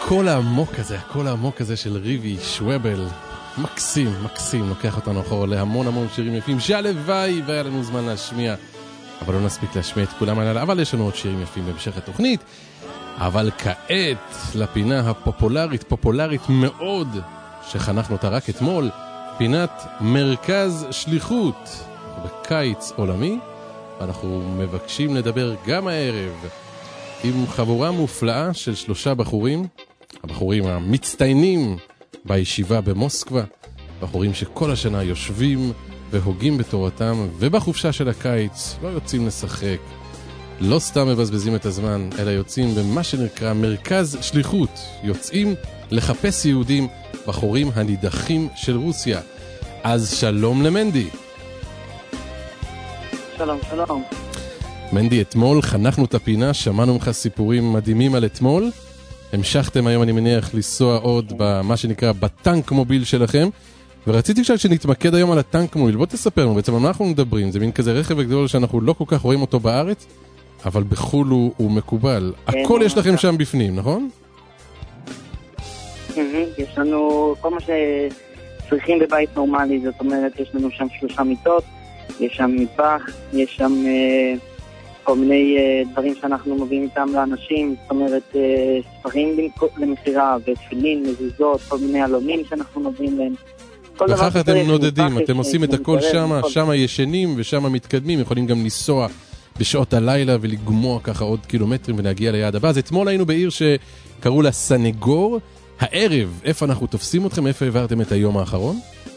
הקול העמוק הזה של ריבי שוואבל, מקסים, לוקח אותנו אחורה להמון שירים יפים שהלוואי והיה לנו זמן להשמיע, אבל לא נספיק להשמיע את כולם עליו, אבל יש לנו עוד שירים יפים בהמשך התוכנית. אבל כעת לפינה הפופולרית מאוד, שחנכנו אותה רק אתמול, פינת מרכז שליחות. אנחנו בקיץ עולמי, ואנחנו מבקשים לדבר גם הערב עם חבורה מופלאה של 3 בחורים, הבחורים המצטיינים בישיבה במוסקבה, בחורים שכל השנה יושבים והוגים בתורתם, ובחופשה של הקיץ לא יוצאים לשחק, לא סתם מבזבזים את הזמן, אלא יוצאים במה שנקרא מרכז שליחות, יוצאים לחפש יהודים בחורים הנידחים של רוסיה. אז שלום למנדי. שלום. מנדי, אתמול חנכנו את הפינה, שמענו ממך סיפורים מדהימים על אתמול, המשכתם היום אני מניח לנסוע עוד במה שנקרא בטנק מוביל שלכם, ורציתי שנתמקד היום על הטנק מוביל. בוא תספר לנו בעצם על מה אנחנו מדברים. זה מין כזה רכב גדול שאנחנו לא כל כך רואים אותו בארץ, אבל בחול הוא מקובל. הכל יש לכם שם בפנים, נכון? יש לנו כל מה שצריכים בבית נורמלי, זאת אומרת יש לנו שם 3 מיטות, יש שם מטבח, יש שם כל מיני דברים שאנחנו מביאים איתם לאנשים, זאת אומרת ספרים למחירה ותפילין, מזוזות, כל מיני אלומים שאנחנו מביאים להם. וכך אתם נודדים, אתם עושים את הכל שם ישנים ושם מתקדמים, יכולים גם לנסוע בשעות הלילה ולגמוע ככה עוד קילומטרים ולהגיע ליעד הבא. אז אתמול היינו בעיר שקראו לה סנגור. הערב, איפה אנחנו תופסים אתכם? איפה העברתם את היום האחרון?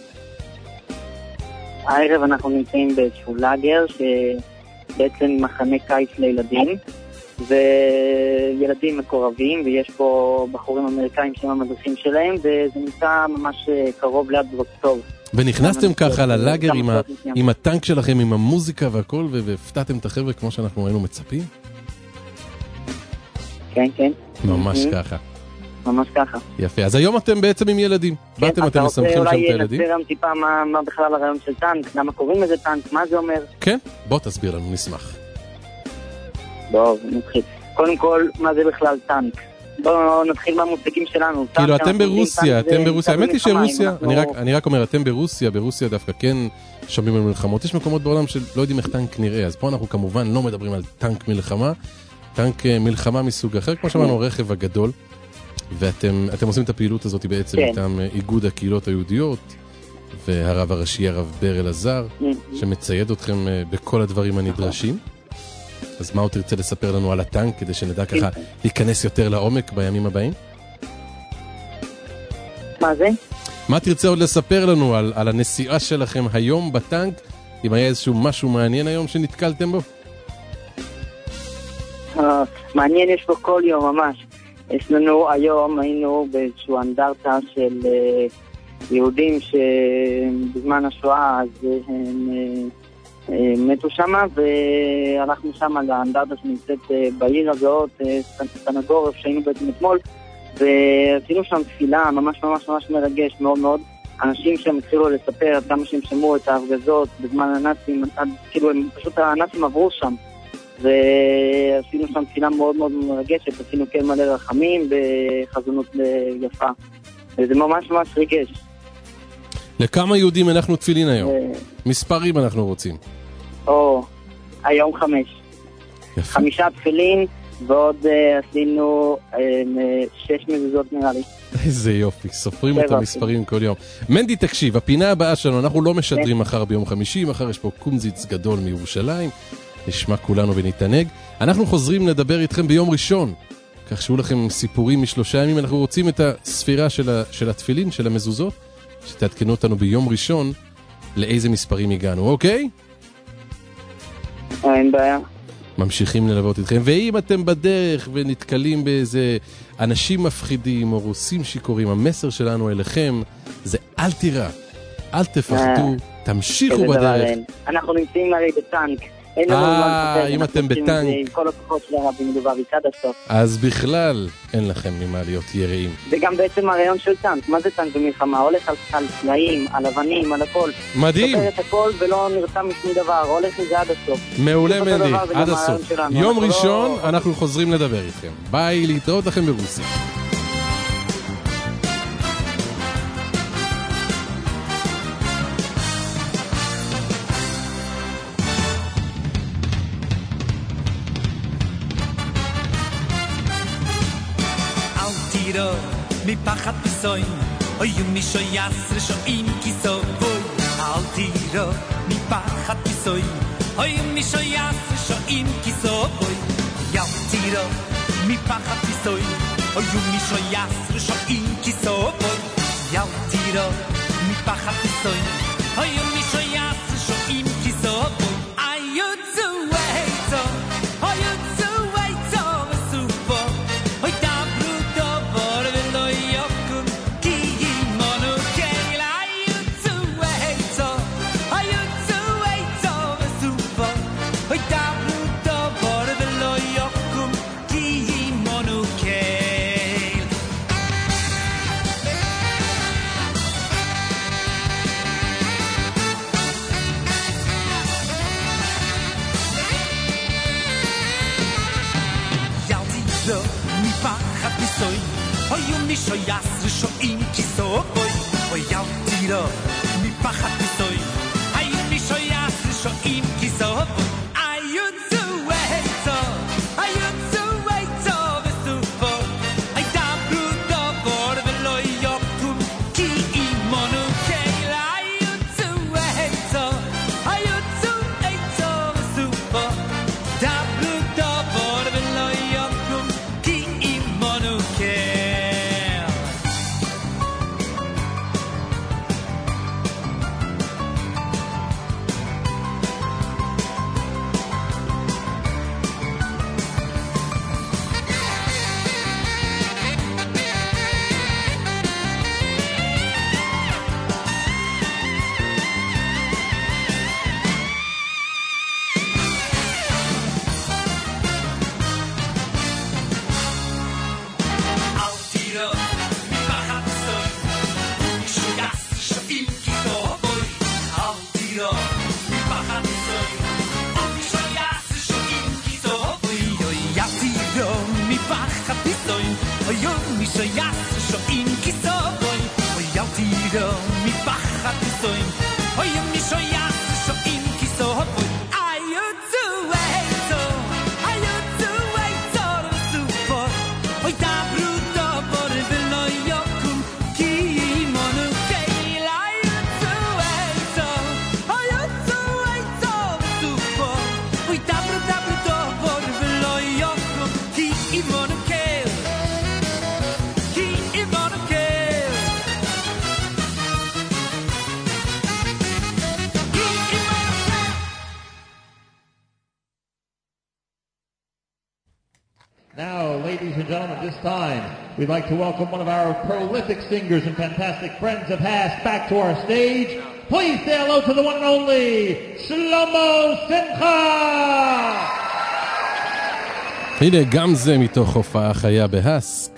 הערב אנחנו נמצאים באיזשהו לאגר שבעצם מחנה קיץ לילדים, וילדים מקורבים, ויש פה בחורים אמריקאים שהם המדריכים שלהם, וזה נמצא ממש קרוב ליד ווקטוב. ונכנסתם ככה ללאגר עם הטנק שלכם, עם המוזיקה והכל, והפתעתם את החבר'ה כמו שאנחנו היינו מצפים? כן. ממש ככה. ממש ככה. יפה, אז היום אתם בעצם עם ילדים. באתם, אתם מסמכים שם את הילדים? אתה רוצה אולי להסביר טיפה מה בכלל הרעיון של טנק, למה קוראים לזה טנק, מה זה אומר? כן, בוא תסביר לנו, נשמח. טוב, נתחיל. קודם כל, מה זה בכלל טנק? בואו נתחיל מהמושגים שלנו. כאילו, אתם ברוסיה. האמת היא שרוסיה, אני רק אומר, אתם ברוסיה דווקא כן שומעים על מלחמות. יש מקומות בעולם שלא יודעים איך טנק נראה, אז פה אנחנו כמובן לא מדברים על טנק מלחמה, טנק מלחמה מסוג אחר, כמו שאמרנו, רכב הגדול, ואתם עושים את הפעילות הזאת בעצם איתם איגוד הקהילות היהודיות, והרב הראשי, הרב בר אלעזר, שמצייד אתכם בכל הדברים הנדרשים. אז מה עוד תרצה לספר לנו על הטנק, כדי שנדע ככה להיכנס יותר לעומק בימים הבאים? מה זה? מה תרצה עוד לספר לנו על הנסיעה שלכם היום בטנק, אם היה איזשהו משהו מעניין היום שנתקלתם בו? מעניין יש פה כל יום ממש. יש לנו היום, היינו באיזשהו אנדרטה של יהודים שבזמן השואה אז הם מתו שמה, והלכנו שם לאנדרטה שנמצאת בעיר הזאת, סנגור, איפה שהיינו בעצם אתמול, ועשינו שם תפילה ממש מרגש מאוד מאוד. אנשים שם התחילו לספר עד כמה שהם שמעו את ההפגזות בזמן הנאצים, כאילו פשוט הנאצים עברו שם, ועשינו שם תפילה מאוד מאוד מרגשת, עשינו כן מלא רחמים בחזונות יפה, וזה ממש ריגש. לכמה יהודים אנחנו תפילין היום? מספרים אנחנו רוצים. היום 5. 5 תפילין, ועוד עשינו 6 מזוזות נראה לי. איזה יופי, סופרים את המספרים כל יום. מנדי, תקשיב, הפינה הבאה שלנו, אנחנו לא משדרים מחר ביום חמישי, מחר יש פה קומזיץ גדול מירושלים, נשמע כולנו ונתענג. אנחנו חוזרים לדבר איתכם ביום ראשון, כך שהוא לכם סיפורים מ3 ימים. אנחנו רוצים את הספירה של התפילין, של המזוזות, שתעדכנו אותנו ביום ראשון לאיזה מספרים הגענו, אוקיי? אין בעיה. ממשיכים ללוות איתכם, ואם אתם בדרך ונתקלים באיזה אנשים מפחידים או רוסים שיכורים, המסר שלנו אליכם זה אל תירא, אל תפחדו, תמשיכו בדרך. אנחנו נמצאים הרי בטנק. אם אתם בטנק, עם כל הכוחות של הרבי מדובביץ' עד הסוף, אז בכלל אין לכם ממה להיות יראים. זה גם בעצם הרעיון של טנק. מה זה טנק במלחמה? הולך על סלעים, על אבנים, על הכל. מדהים. סופר את הכל ולא נרתע משום דבר, הולך עם זה עד הסוף. מעולה מנדי, עד הסוף. יום ראשון אנחנו חוזרים לדבר איתכם. ביי, להתראות לכם ברוסיה. מפחד פיסוין אוי מי שיעשר שוין כיסובוי אל תירו מפחד פיסוין אוי מי שיעשר שוין כיסובוי אל תירו מפחד פיסוין אוי מי שיעשר שוין כיסובוי אל תירו מפחד פיסוין אוי מי שיעשר שוין כיסובוי מי שיעשר שוין כיסובוי אוי אל תירו מפחד פיסוי היו מי שיעשר שוין כיסובוי היו צוויתו וסופו הידברו דבור ולא יקום כי אימנו קהיל היו צוויתו וסופו דברו דבור ולא יקום כי אימנו קהיל Now, ladies and gentlemen, at this time, we'd like to welcome one of our prolific singers and fantastic friends of past back to our stage. Please say hello to the one and only Shlomo Simcha! הנה גם זה מתוך הופעה חיה בהסק.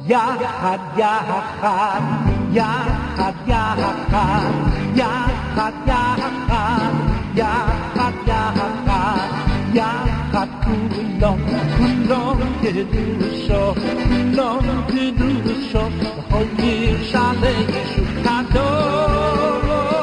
יחד, יחד, יחד, יחד, יחד, יחד, יחד, יחד, יחד, כולם, כולם קדושו, כולם קדושו, בכל ישאלה ישו קדוש.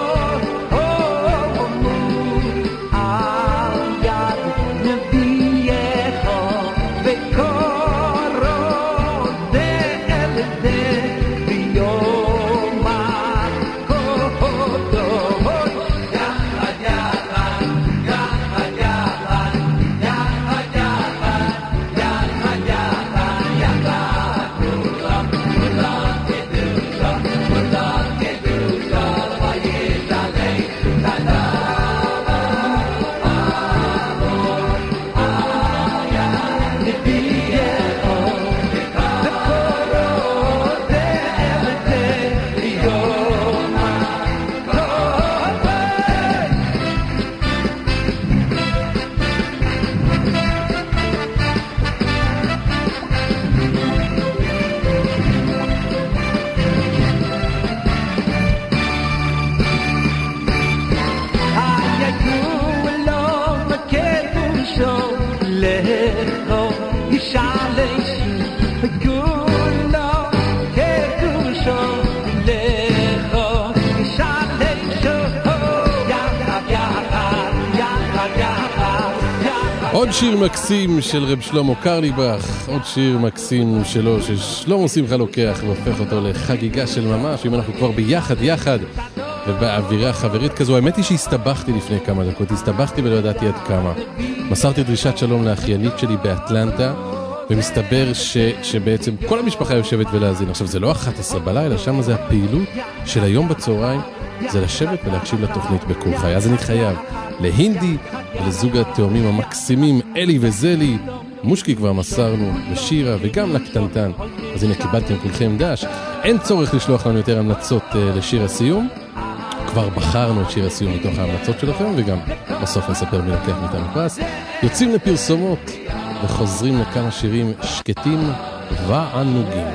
עוד שיר מקסים של רב שלמה קרליבך, עוד שיר מקסים שלו ששלמה שמחה לוקח והופך אותו לחגיגה של ממש. אם אנחנו כבר ביחד יחד ובאווירה חברית כזו, האמת היא שהסתבכתי לפני כמה דקות, הסתבכתי ולא ידעתי עד כמה. מסרתי דרישת שלום לאחיינית שלי באטלנטה, ומסתבר שבעצם כל המשפחה יושבת ולהזין. עכשיו זה לא 11 בלילה, שם זה הפעילות של היום בצהריים, זה לשבת ולהקשיב לתוכנית בקול חי. אז אני חייב להינדי ולזוג התאומים המקסימים אלי וזלי, מושקי כבר מסרנו, לשירה וגם לקטנטן. אז הנה קיבלתם כולכם דש. אין צורך לשלוח לנו יותר המלצות לשיר הסיום, כבר בחרנו את שיר הסיום מתוך ההמלצות שלכם, וגם בסוף נספר מי לקח מאיתנו פרס. יוצאים לפרסומות וחוזרים לכמה שירים שקטים וענוגים.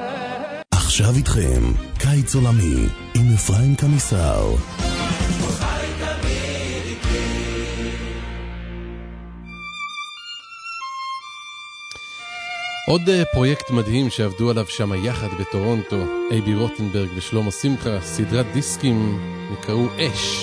עכשיו איתכם קיץ עולמי עם אפרים קמיסר. עוד פרויקט מדהים שעבדו עליו שם יחד בטורונטו, אייבי רוטנברג ושלמה שמחה, סדרת דיסקים נקראו אש.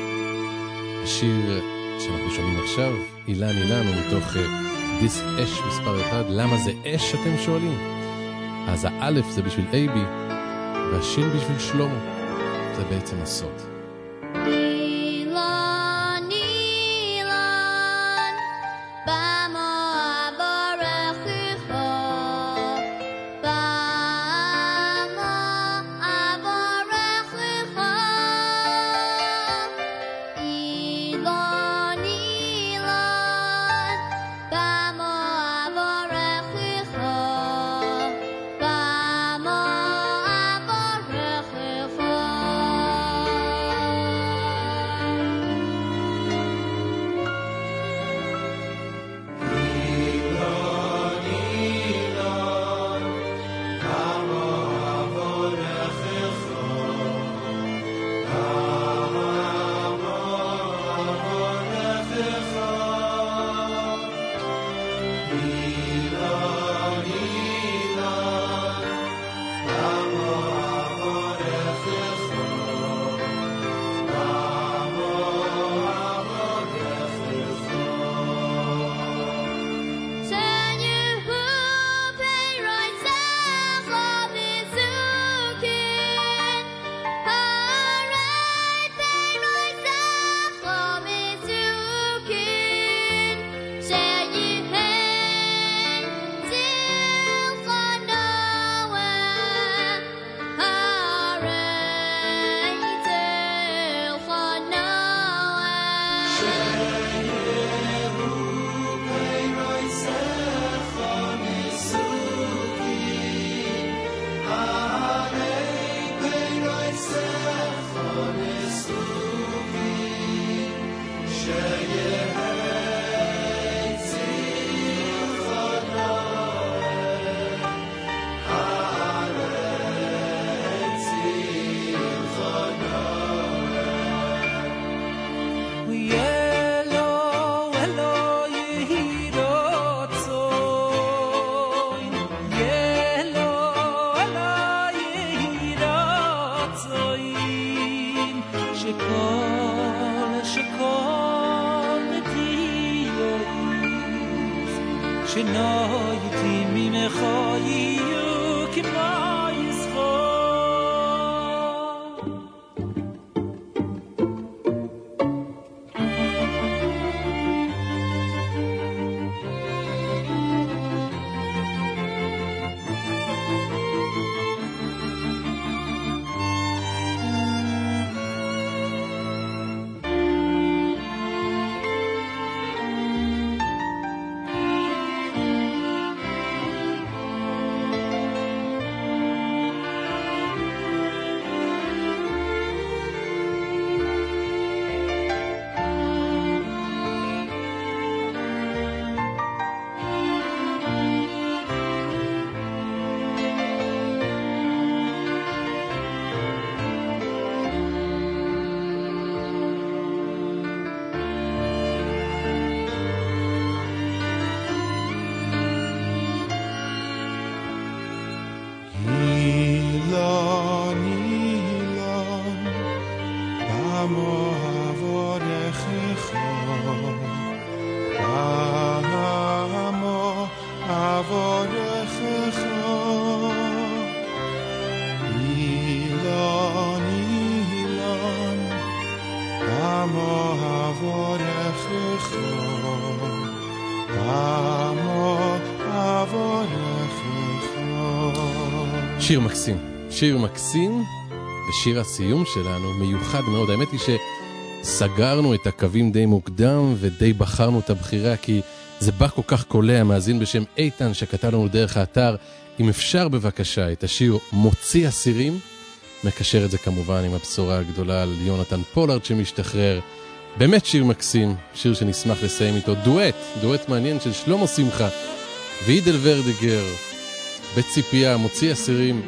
השיר שאנחנו שומעים עכשיו, אילן אילן, הוא מתוך דיסק אש מספר 1. למה זה אש אתם שואלים? אז האלף זה בשביל אייבי והשין בשביל שלמה. זה בעצם הסוד. Bye. שכל נתיועיז שנויתי ממך יהיו כמו יזכור שיר מקסים, שיר מקסים, ושיר הסיום שלנו מיוחד מאוד. האמת היא שסגרנו את הקווים די מוקדם ודי בחרנו את הבחירה, כי זה בא כל כך קולע. מאזין בשם איתן שכתב לנו דרך האתר, אם אפשר בבקשה את השיר מוציא אסירים, מקשר את זה כמובן עם הבשורה הגדולה על יונתן פולארד שמשתחרר. באמת שיר מקסים, שיר שנשמח לסיים איתו. דואט מעניין של שלמה שמחה ואידל ורדיגר, בציפייה, מוציא אסירים.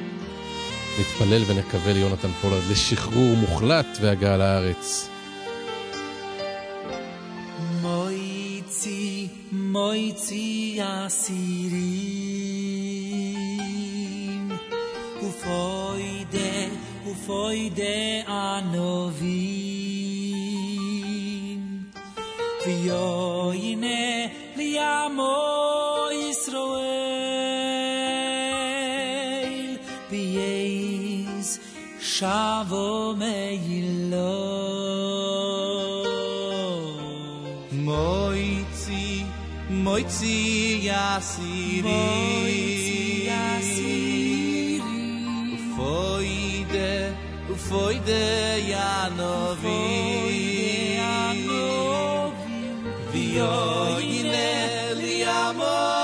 נתפלל ונקווה ליונתן פולארד לשחרור מוחלט והגעה לארץ. מויצי אסירים ופוידה ענובים ויוינה ליעמו ישראל בייס שבו מילו מויצי אסירים ופוידה ינובים ויוינה ליעמו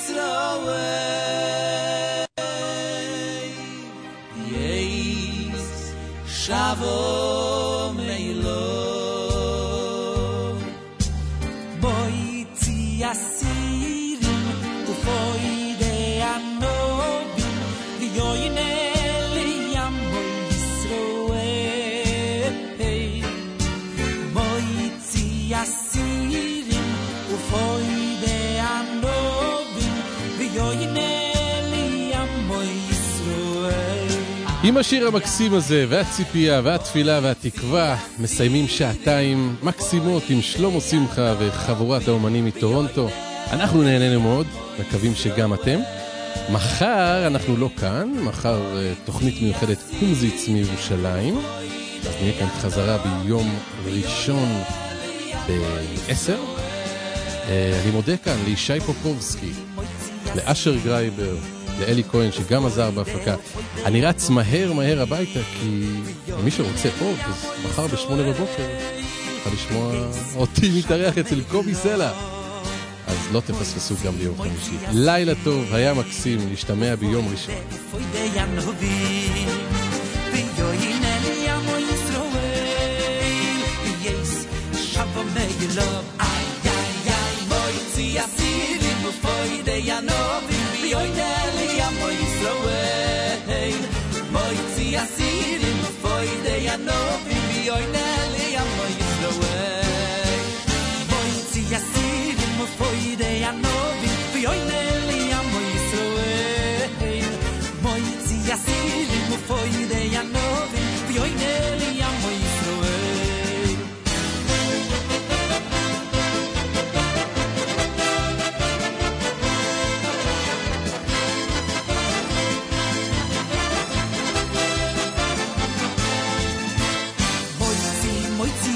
ישראל בייס שבו מילו מויצי אסירים ופוידה ענובים ויוינה ליעמו ישראל מויצי אסירים ופוידה ענובים ויוינה ליעמו ישראל. עם השיר המקסים הזה והציפייה והתפילה והתקווה מסיימים שעתיים מקסימות עם שלמה שמחה וחבורת האומנים מטורונטו. אנחנו נהנינו מאוד, מקווים שגם אתם. מחר אנחנו לא כאן, מחר תוכנית מיוחדת קומזיץ מירושלים, אז נהיה כאן חזרה ביום ראשון ב-10. אני מודה כאן לישי פופובסקי, לאשר גרייבר, לאלי כהן שגם עזר בהפקה. אני רץ מהר הביתה, כי מי שרוצה עוד, אז מחר ב8 בבוקר יכול לשמוע אותי מתארח אצל קובי סלע, אז לא תפספסו גם ביום חמישי. לילה טוב, היה מקסים, להשתמע ביום ראשון. Moitzi asirim foide yanovim bioyne liyamo Yisroel Moitzi asirim foide yanovim bioyne liyamo Yisroel Moitzi asirim foide yanovim bioyne liyamo Yisroel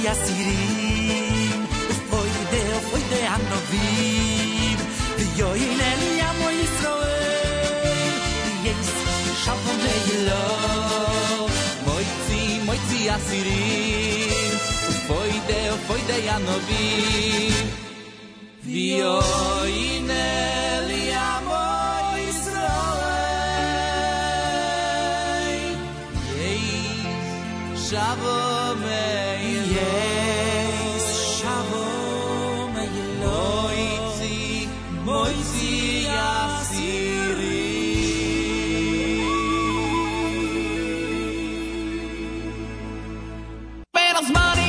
asirim Foide anovim Yoyin el yamo Yisroel Yes, shalom leilo Moitzi asirim Foide anovim Yoyin el yamo Yisroel Yes, shalom Yes, shalom Moitzi asirim Pero zman